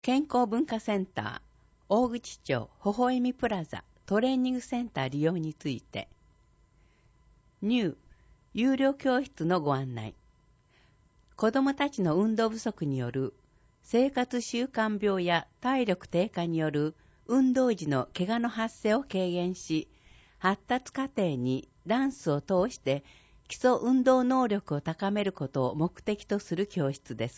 健康文化センター、大口町微笑みプラザトレーニングセンター利用について、ニュー有料教室のご案内。子どもたちの運動不足による生活習慣病や体力低下による運動時の怪我の発生を軽減し、発達過程にダンスを通して基礎運動能力を高めることを目的とする教室です。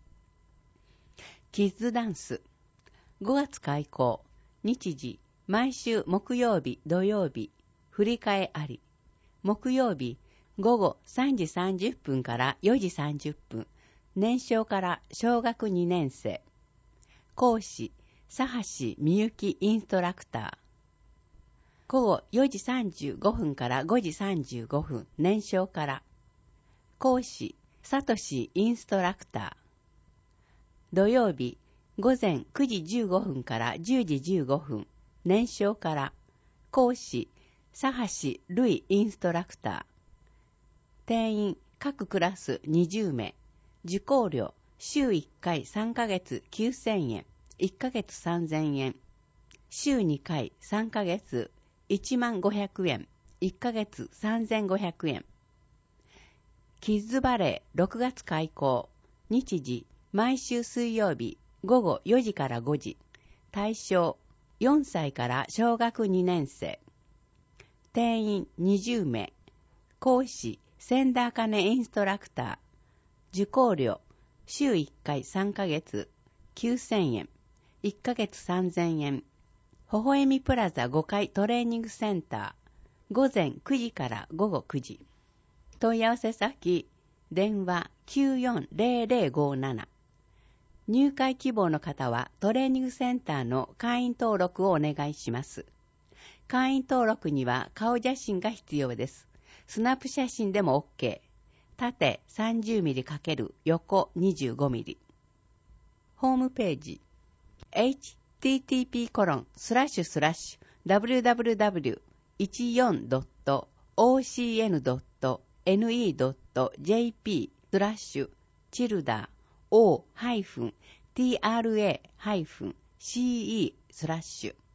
キッズダンス。5月開講。日時、毎週木曜日、土曜日、振り替えあり。木曜日、午後3時30分から4時30分。年少から小学2年生。講師、佐橋みゆきインストラクター。午後4時35分から5時35分。年少から。講師、さとしインストラクター。土曜日、午前9時15分から10時15分。年少から。講師、佐橋るいインストラクター。定員、各クラス20名。受講料、週1回3ヶ月9000円。1ヶ月3000円。週2回3ヶ月10500円。1ヶ月3500円。キッズバレー6月開講。日時、毎週水曜日午後4時から5時。対象、4歳から小学2年生。定員20名。講師、千田茜インストラクター。受講料、週1回3ヶ月9000円。1ヶ月3000円。微笑みプラザ5階トレーニングセンター。午前9時から午後9時。問い合わせ先、電話 940057。入会希望の方はトレーニングセンターの会員登録をお願いします。会員登録には顔写真が必要です。スナップ写真でも OK。縦 30mm× 横 25mm。ホームページ http://www.14.ne.jp/childer-o-tra-ce/